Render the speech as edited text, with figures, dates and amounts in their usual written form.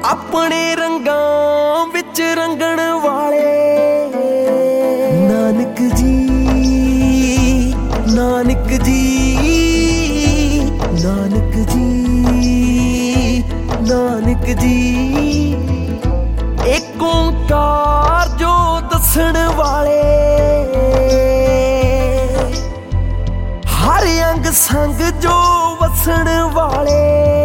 ਆਪਣੇ ਰੰਗਾਂ ਵਿੱਚ ਰੰਗਣ ਵਾਲੇ। ਨਾਨਕ ਜੀ, ਨਾਨਕ ਜੀ, ਨਾਨਕ ਜੀ, ਨਾਨਕ ਜੀ। ਏਕ ਓਂਕਾਰ ਜੋ ਦੱਸਣ ਵਾਲੇ, ਹਰ ਅੰਗ ਸੰਗ ਜੋ ਵਸਣ ਵਾਲੇ।